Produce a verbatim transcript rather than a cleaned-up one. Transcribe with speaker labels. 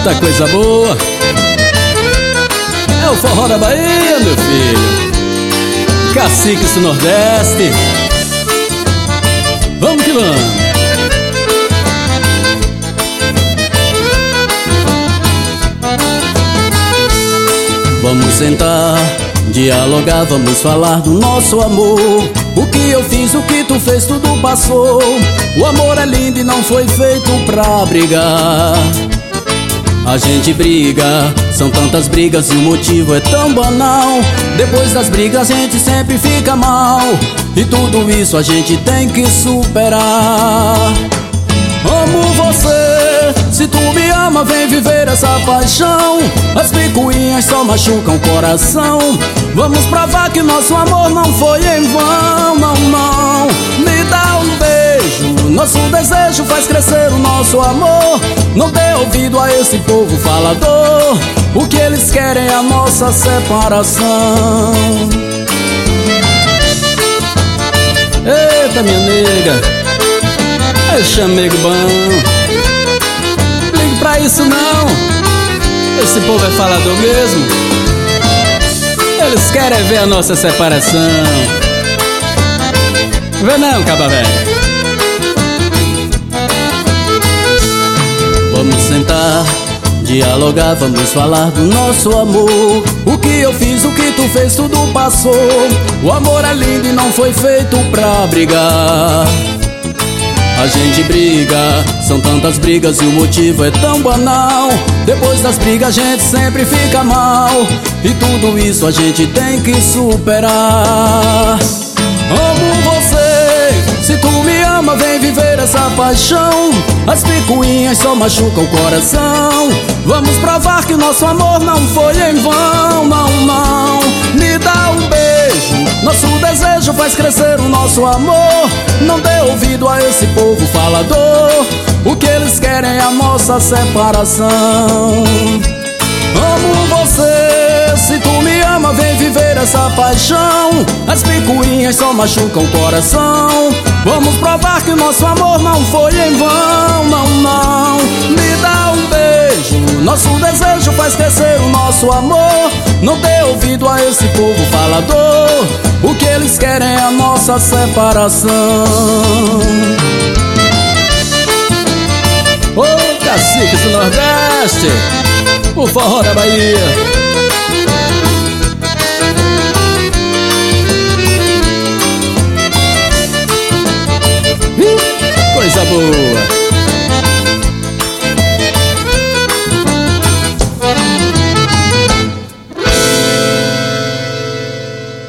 Speaker 1: Eita, coisa boa! É o forró da Bahia, meu filho. Caciques do Nordeste. Vamos que vamos. Vamos sentar, dialogar, vamos falar do nosso amor. O que eu fiz, o que tu fez, tudo passou. O amor é lindo e não foi feito pra brigar. A gente briga, são tantas brigas e o motivo é tão banal. Depois das brigas a gente sempre fica mal, e tudo isso a gente tem que superar. Amo você, se tu me ama vem viver essa paixão. As picuinhas só machucam o coração. Vamos provar que nosso amor não foi em vão. Não, não, me dá um beijo. Nosso desejo faz crescer o nosso amor. Não dê ouvido a esse povo falador. O que eles querem é a nossa separação. Eita, minha nega, é chamego bom. Ligue pra isso não. Esse povo é falador mesmo. Eles querem ver a nossa separação. Vê não, caba velho. Vamos sentar, dialogar, vamos falar do nosso amor. O que eu fiz, o que tu fez, tudo passou. O amor é lindo e não foi feito pra brigar. A gente briga, são tantas brigas e o motivo é tão banal. Depois das brigas a gente sempre fica mal, e tudo isso a gente tem que superar. Amo você, se tu me ama vem viver essa paixão. As picuinhas só machucam o coração. Vamos provar que nosso amor não foi em vão. Não, não, me dá um beijo. Nosso desejo faz crescer o nosso amor. Não dê ouvido a esse povo falador. O que eles querem é a nossa separação. Amo você, se tu me ama vem viver essa paixão. As picuinhas só machucam o coração. Vamos provar que nosso amor não foi em vão. Não, não, me dá um beijo. Nosso desejo faz crescer o nosso amor. Não dê ouvido a esse povo falador. O que eles querem é a nossa separação. Ô, oh, Caciques do Nordeste, o forró da Bahia. Ih, coisa boa.